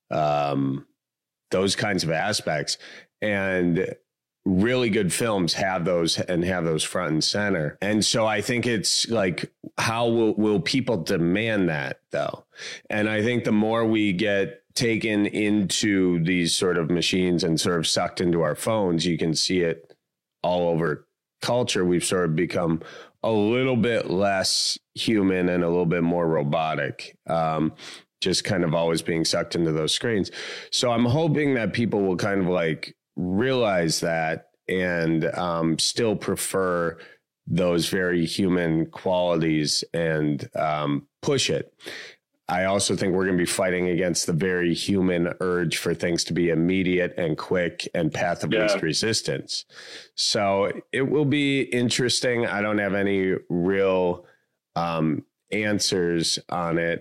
aspects. And really good films have those front and center. And so I think it's like, how will people demand that though? And I think the more we get taken into these sort of machines and sort of sucked into our phones, you can see it all over culture. We've sort of become a little bit less human and a little bit more robotic, just kind of always being sucked into those screens. So I'm hoping that people will kind of like realize that and still prefer those very human qualities and push it. I also think we're going to be fighting against the very human urge for things to be immediate and quick and path of least resistance. So it will be interesting. I don't have any real answers on it.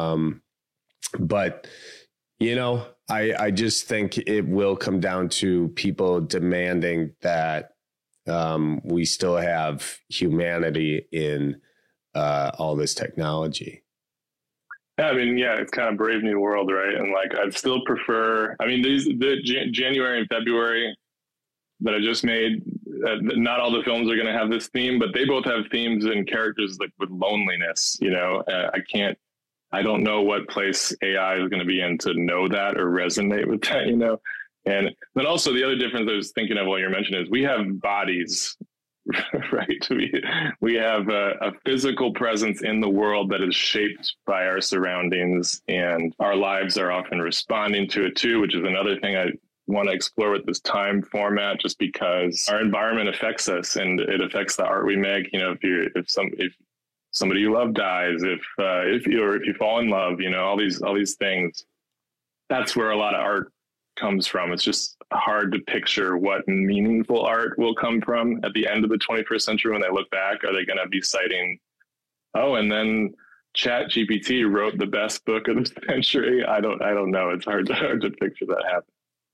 But, I just think it will come down to people demanding that we still have humanity in all this technology. I mean, it's kind of Brave New World, right? And like, I'd still prefer, I mean, the January and February that I just made, not all the films are going to have this theme, but they both have themes and characters like with loneliness, I don't know what place AI is going to be in to know that or resonate with that, And then also the other difference I was thinking of while you're mentioning is we have bodies, right? We have a physical presence in the world that is shaped by our surroundings, and our lives are often responding to it too, which is another thing I want to explore with this time format, just because our environment affects us and it affects the art we make. If somebody you love dies, if you fall in love, all these things, that's where a lot of art comes from. It's just hard to picture what meaningful art will come from at the end of the 21st century. When they look back, are they going to be citing, and then ChatGPT wrote the best book of the century? I don't know. It's hard to picture that happen.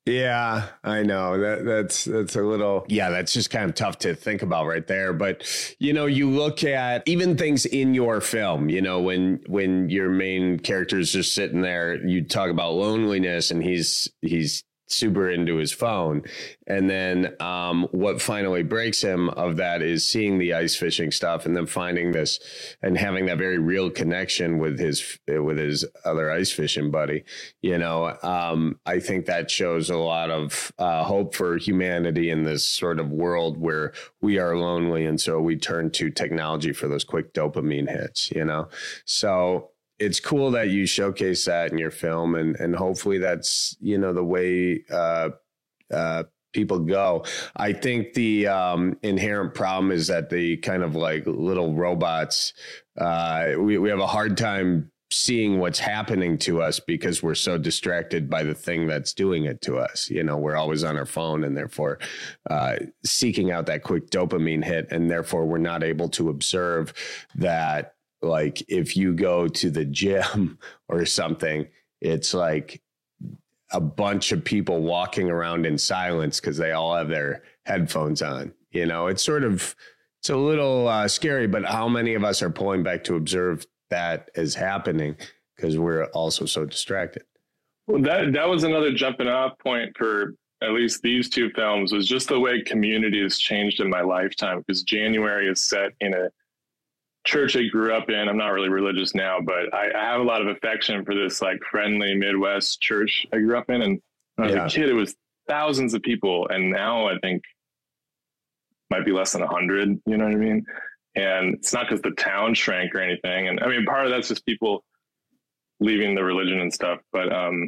Yeah, I know that's a little, that's just kind of tough to think about right there. But, you look at even things in your film, when your main character is just sitting there, you talk about loneliness and he's super into his phone. And then what finally breaks him of that is seeing the ice fishing stuff and then finding this and having that very real connection with his other ice fishing buddy. I think that shows a lot of hope for humanity in this sort of world where we are lonely. And so we turn to technology for those quick dopamine hits, so it's cool that you showcase that in your film, and hopefully that's, the way people go. I think the inherent problem is that the kind of like little robots, we have a hard time seeing what's happening to us because we're so distracted by the thing that's doing it to us. We're always on our phone and therefore seeking out that quick dopamine hit. And therefore we're not able to observe that. Like if you go to the gym or something, it's like a bunch of people walking around in silence because they all have their headphones on. It's a little scary, but how many of us are pulling back to observe that is happening because we're also so distracted? Well, that was another jumping off point for at least these two films, was just the way community has changed in my lifetime, because January is set in a church I grew up in. I'm not really religious now, but I have a lot of affection for this like friendly Midwest church I grew up in. And when I was a kid, it was thousands of people. And now I think might be less than 100, you know what I mean? And it's not because the town shrank or anything. And I mean, part of that's just people leaving the religion and stuff. But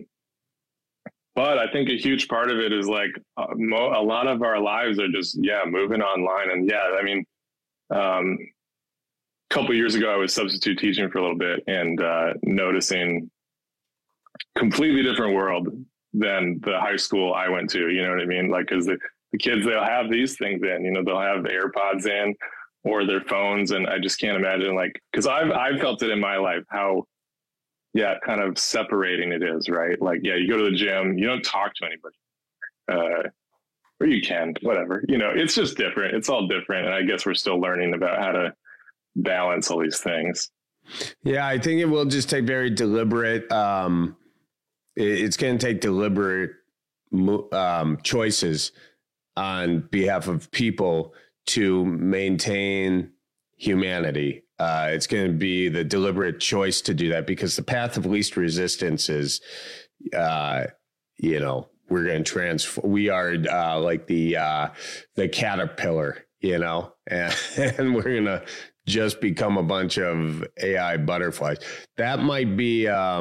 I think a huge part of it is like a lot of our lives are just, moving online. And a couple of years ago, I was substitute teaching for a little bit and noticing completely different world than the high school I went to. You know what I mean? Like, because the kids, they'll have these things in, they'll have AirPods in or their phones. And I just can't imagine, like, because I've felt it in my life, how, kind of separating it is, right? Like, you go to the gym, you don't talk to anybody. Or you can, whatever. It's just different. It's all different. And I guess we're still learning about how to balance all these things. Yeah, I think it will just take very deliberate. It's going to take deliberate choices on behalf of people to maintain humanity. It's going to be the deliberate choice to do that because the path of least resistance is, we're going to transform. We are like the caterpillar, and we're going to just become a bunch of AI butterflies. That might be,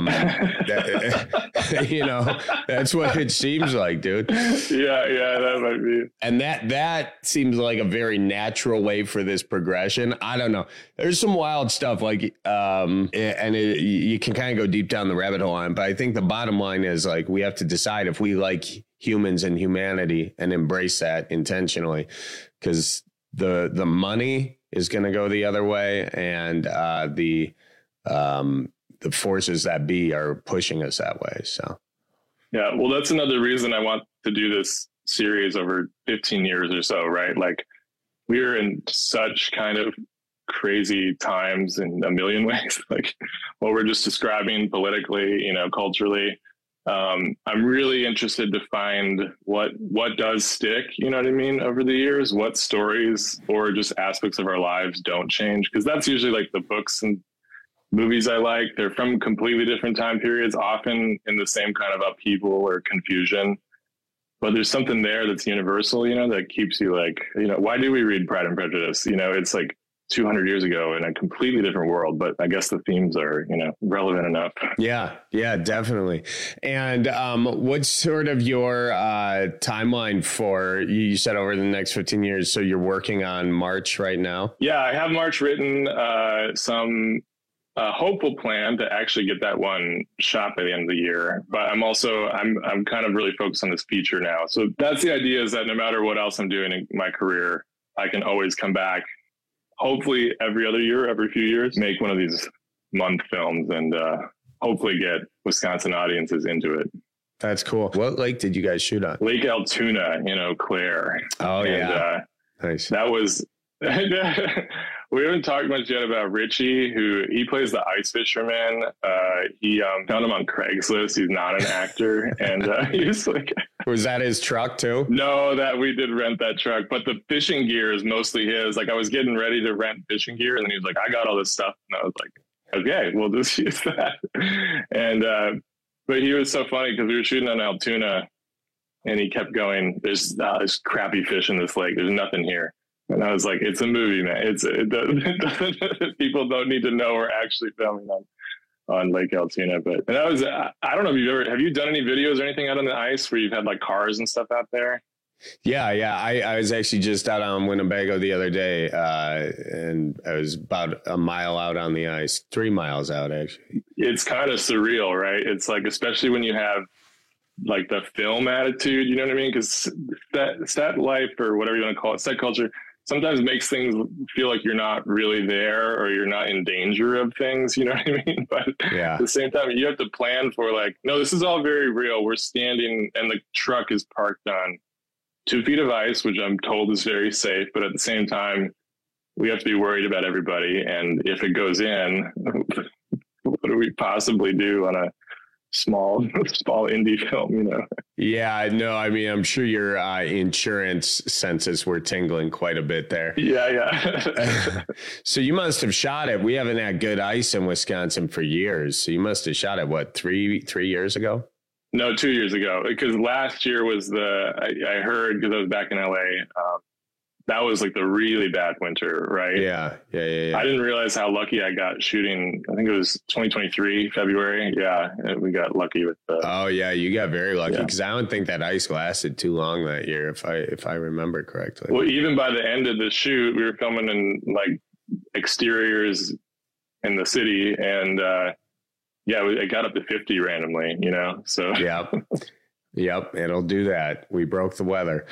that's what it seems like, dude. Yeah, that might be. And that seems like a very natural way for this progression. I don't know. There's some wild stuff like, you can kind of go deep down the rabbit hole on, but I think the bottom line is like, we have to decide if we like humans and humanity and embrace that intentionally, because the money is going to go the other way, and the forces that be are pushing us that way. So, yeah, well, that's another reason I want to do this series over 15 years or so, right? Like, we're in such kind of crazy times in a million ways, like what we're just describing politically, culturally. I'm really interested to find what does stick, you know what I mean, over the years, what stories or just aspects of our lives don't change. Because that's usually like the books and movies I like. They're from completely different time periods, often in the same kind of upheaval or confusion. But there's something there that's universal, that keeps you like, why do we read Pride and Prejudice? It's like 200 years ago in a completely different world, but I guess the themes are, relevant enough. Yeah, definitely. And what's sort of your timeline for, you said over the next 15 years, so you're working on March right now? Yeah, I have March written, some hopeful plan to actually get that one shot by the end of the year. But I'm kind of really focused on this feature now. So that's the idea, is that no matter what else I'm doing in my career, I can always come back, hopefully every other year, every few years, make one of these month films and hopefully get Wisconsin audiences into it. That's cool. What lake did you guys shoot on? Lake Altoona in Eau Claire. Oh, yeah. Nice. That was... We haven't talked much yet about Richie, he plays the ice fisherman. He found him on Craigslist. He's not an actor. And he was like... Was that his truck too? No, that we did rent that truck, but the fishing gear is mostly his. Like I was getting ready to rent fishing gear and then he was like, I got all this stuff. And I was like, okay, we'll just use that. And, but he was so funny because we were shooting on Altoona and he kept going, there's crappy fish in this lake. There's nothing here. And I was like, it's a movie, man. People don't need to know we're actually filming on Lake Altoona. But and that was, I don't know if have you done any videos or anything out on the ice where you've had like cars and stuff out there? Yeah. I was actually just out on Winnebago the other day, and I was about a mile out on the ice, 3 miles out, actually. It's kind of surreal, right? It's like, especially when you have like the film attitude, you know what I mean? Because stat life or whatever you want to call it, set culture, sometimes makes things feel like you're not really there or you're not in danger of things, you know what I mean? But at the same time, you have to plan for like, no, this is all very real. We're standing and the truck is parked on 2 feet of ice, which I'm told is very safe. But at the same time, we have to be worried about everybody. And if it goes in, what do we possibly do on a small indie film, you know? Yeah, no, I mean, I'm sure your insurance senses were tingling quite a bit there. Yeah. So you must have shot it. We haven't had good ice in Wisconsin for years. So you must have shot it, what, three years ago? No, 2 years ago, because last year was I heard, because I was back in LA, that was like the really bad winter, right? Yeah. I didn't realize how lucky I got shooting. I think it was 2023, February. Yeah, and we got lucky with the... Oh, yeah, you got very lucky, because I don't think that ice lasted too long that year, if I remember correctly. Well, even by the end of the shoot, we were filming in like exteriors in the city, and it got up to 50 randomly, you know? So Yep, it'll do that. We broke the weather.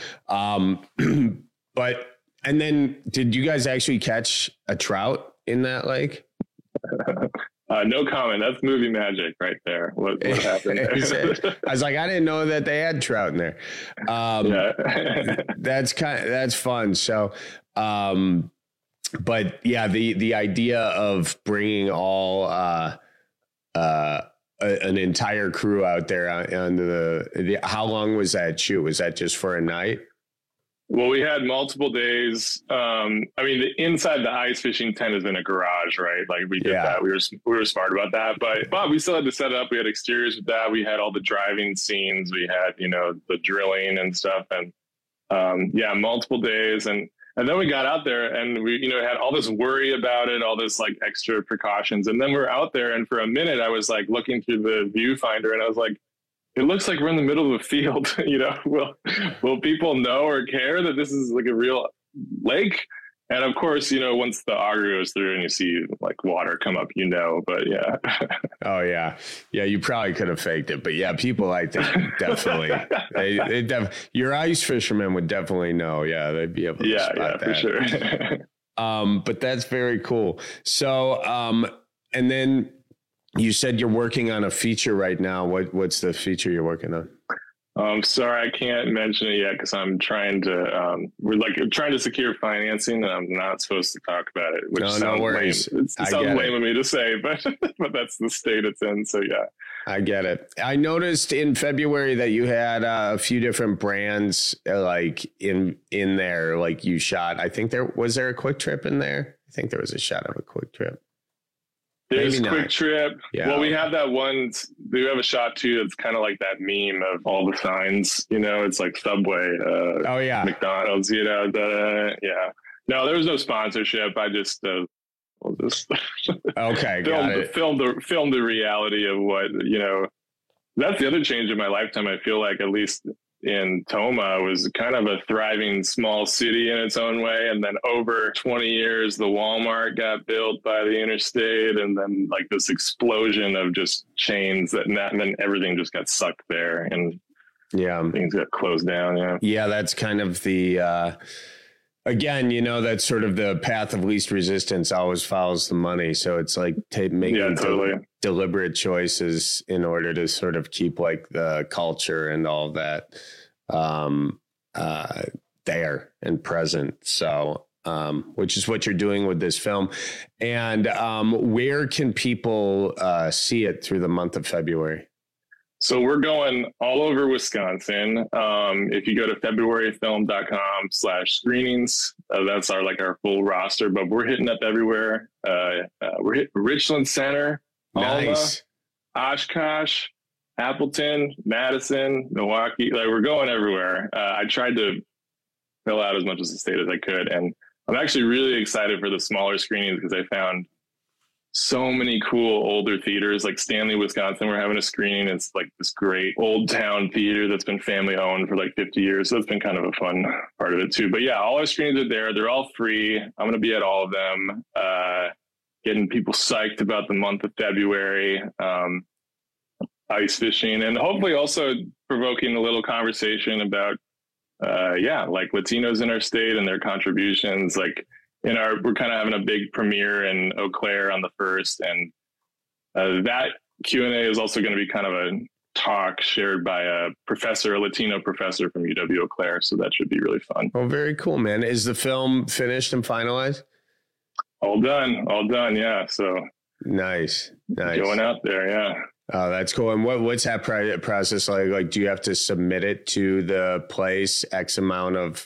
But, and then did you guys actually catch a trout in that lake? No comment. That's movie magic right there. What happened there? I was like, I didn't know that they had trout in there. That's fun. So, but yeah, the idea of bringing all, an entire crew out there on how long was that shoot? Was that just for a night? Well, we had multiple days. I mean, inside the ice fishing tent is in a garage, right? Like we did that. We were smart about that, but we still had to set up. We had exteriors with that. We had all the driving scenes. We had, the drilling and stuff, and multiple days. And then we got out there and we, had all this worry about it, all this like extra precautions. And then we're out there, and for a minute, I was like looking through the viewfinder, and I was like, it looks like we're in the middle of a field. Will people know or care that this is like a real lake? And of course, once the auger goes through and you see like water come up, but yeah. Oh yeah. Yeah. You probably could have faked it, but yeah, people like that. Definitely. Your ice fishermen would definitely know. Yeah. They'd be able to spot that. For sure. But that's very cool. So, and then, you said you're working on a feature right now. What's the feature you're working on? Sorry, I can't mention it yet because I'm trying to. We're trying to secure financing, and I'm not supposed to talk about it. Which sounds lame. It sounds lame of me to say, but that's the state it's in. So yeah, I get it. I noticed in February that you had a few different brands like in there. Like you shot. I think there was a Quick Trip in there. I think there was a shot of a Quick Trip. There's Quick Trip. Yeah. Well, we have that one. We have a shot too. That's kind of like that meme of all the signs. It's like Subway. McDonald's. Yeah. No, there was no sponsorship. I just okay. Filmed the reality of what That's the other change in my lifetime. I feel like, at least in Tomah, was kind of a thriving small city in its own way. And then over 20 years, the Walmart got built by the interstate, and then like this explosion of just chains and then everything just got sucked there, and things got closed down. Yeah. That's kind of the again, that's sort of the path of least resistance always follows the money. So it's like making deliberate choices in order to sort of keep like the culture and all that there and present. So, which is what you're doing with this film. And where can people see it through the month of February? So we're going all over Wisconsin. If you go to februaryfilm.com/screenings, that's our full roster, but we're hitting up everywhere. We're hitting Richland Center, nice. Alma, Oshkosh, Appleton, Madison, Milwaukee. Like, we're going everywhere. I tried to fill out as much of the state as I could. And I'm actually really excited for the smaller screenings because I found so many cool older theaters, like Stanley, Wisconsin. We're having a screening. It's like this great old town theater that's been family owned for like 50 years. So it's been kind of a fun part of it too. But yeah, all our screenings are there. They're all free. I'm going to be at all of them, getting people psyched about the month of February, ice fishing, and hopefully also provoking a little conversation about, like Latinos in our state and their contributions. Like, we're kind of having a big premiere in Eau Claire on the 1st, and that Q&A is also going to be kind of a talk shared by a Latino professor from UW Eau Claire. So that should be really fun. Oh, very cool, man. Is the film finished and finalized? All done. Yeah. So nice. Going out there. Yeah. Oh, that's cool. And what's that process like? Like, do you have to submit it to the place X amount of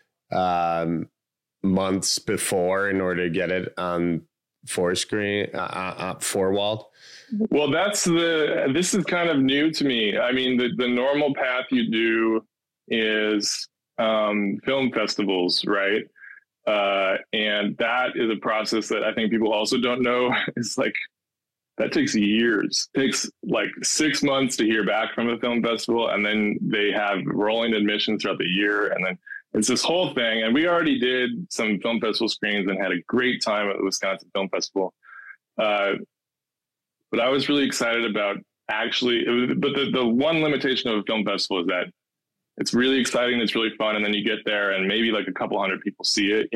months before in order to get it on four-walled? Well, this is kind of new to me. I mean, the normal path you do is film festivals, right? And that is a process that I think people also don't know is like, that takes years. It takes like 6 months to hear back from a film festival, and then they have rolling admissions throughout the year, and then it's this whole thing. And we already did some film festival screenings and had a great time at the Wisconsin Film Festival. But I was really excited about the one limitation of a film festival is that it's really exciting, it's really fun, and then you get there and maybe like a couple hundred people see it,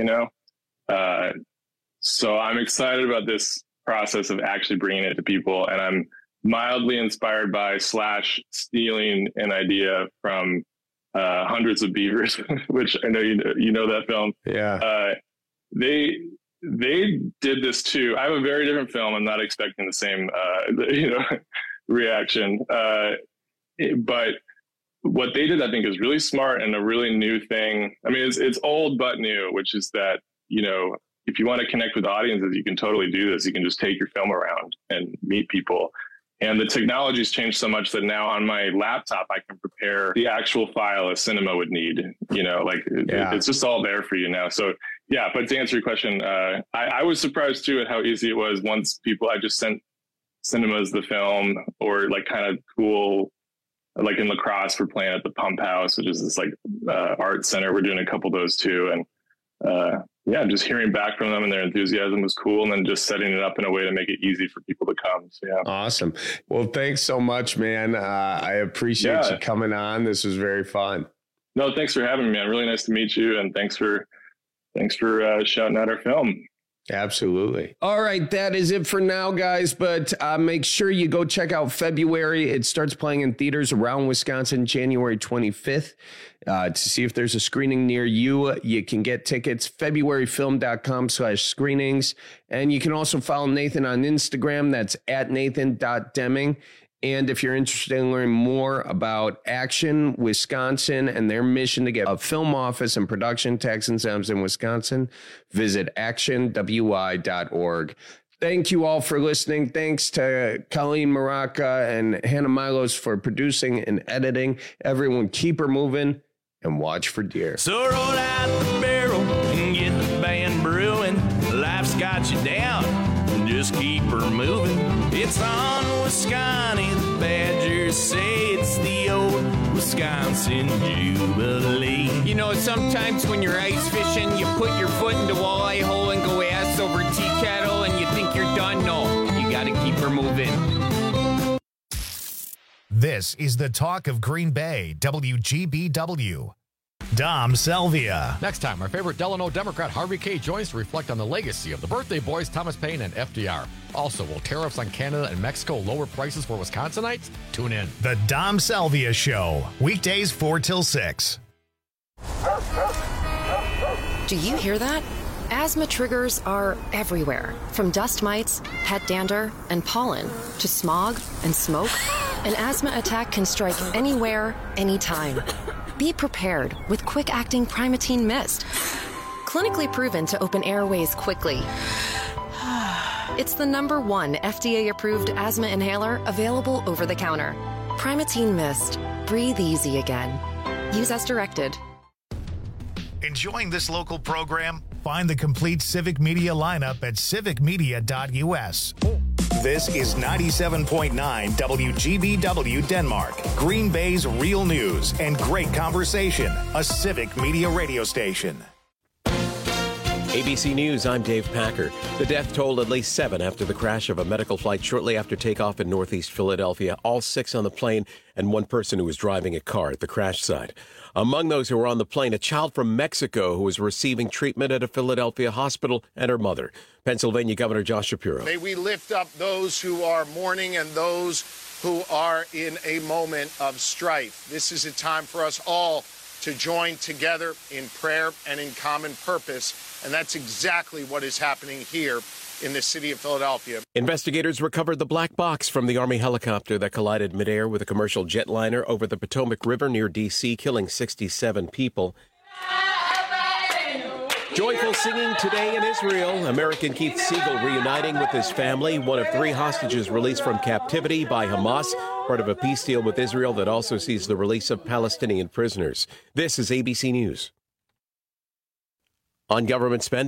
So I'm excited about this process of actually bringing it to people, and I'm mildly inspired by / stealing an idea from Hundreds of Beavers, which I know you know that film. Yeah. They did this too. I have a very different film. I'm not expecting the same reaction. But what they did, I think, is really smart and a really new thing. I mean, it's old but new, which is that, if you want to connect with audiences, you can totally do this. You can just take your film around and meet people. And the technology's changed so much that now on my laptop, I can prepare the actual file a cinema would need, it's just all there for you now. So yeah, but to answer your question, I was surprised too at how easy it was once I just sent cinemas the film, or like kind of cool, like in La Crosse, we're playing at the Pump House, which is this like art center. We're doing a couple of those too. And just hearing back from them and their enthusiasm was cool. And then just setting it up in a way to make it easy for people to come. So, yeah. Awesome. Well, thanks so much, man. I appreciate you coming on. This was very fun. No, thanks for having me, man. Really nice to meet you. And thanks for shouting out our film. Absolutely. All right. That is it for now, guys. But make sure you go check out February. It starts playing in theaters around Wisconsin, January 25th. To see if there's a screening near you, you can get tickets, februaryfilm.com/screenings. And you can also follow Nathan on Instagram. That's @Nathan.Deming. And if you're interested in learning more about Action Wisconsin and their mission to get a film office and production tax incentives in Wisconsin, visit actionwi.org. Thank you all for listening. Thanks to Colleen Maraca and Hannah Milos for producing and editing. Everyone keep her moving and watch for deer. So roll out the barrel and get the band brewing. Life's got you down, just keep her moving. It's on Wisconsin, the Badgers say it's the old Wisconsin Jubilee. Sometimes when you're ice fishing, you put your foot in the walleye hole and go ass over tea kettle and you think you're done. No, you got to keep her moving. This is the talk of Green Bay, WGBW. Dom Salvia. Next time, our favorite Delano Democrat Harvey K. joins to reflect on the legacy of the birthday boys Thomas Paine and FDR. Also, will tariffs on Canada and Mexico lower prices for Wisconsinites? Tune in. The Dom Salvia Show, weekdays 4 till 6. Do you hear that? Asthma triggers are everywhere, from dust mites, pet dander, and pollen, to smog and smoke. An asthma attack can strike anywhere, anytime. Be prepared with quick-acting Primatene Mist. Clinically proven to open airways quickly. It's the #1 FDA-approved asthma inhaler available over the counter. Primatene Mist. Breathe easy again. Use as directed. Enjoying this local program? Find the complete Civic Media lineup at civicmedia.us. This is 97.9 WGBW Denmark, Green Bay's real news and great conversation, a Civic Media radio station. ABC News, I'm Dave Packer. The death toll at least 7 after the crash of a medical flight shortly after takeoff in northeast Philadelphia. All 6 on the plane and 1 person who was driving a car at the crash site. Among those who were on the plane, a child from Mexico who was receiving treatment at a Philadelphia hospital and her mother. Pennsylvania Governor Josh Shapiro. May we lift up those who are mourning and those who are in a moment of strife. This is a time for us all to join together in prayer and in common purpose. And that's exactly what is happening here in the city of Philadelphia. Investigators recovered the black box from the Army helicopter that collided midair with a commercial jetliner over the Potomac River near D.C., killing 67 people. Joyful singing today in Israel. American Keith Siegel reuniting with his family, one of 3 hostages released from captivity by Hamas, part of a peace deal with Israel that also sees the release of Palestinian prisoners. This is ABC News. On government spending.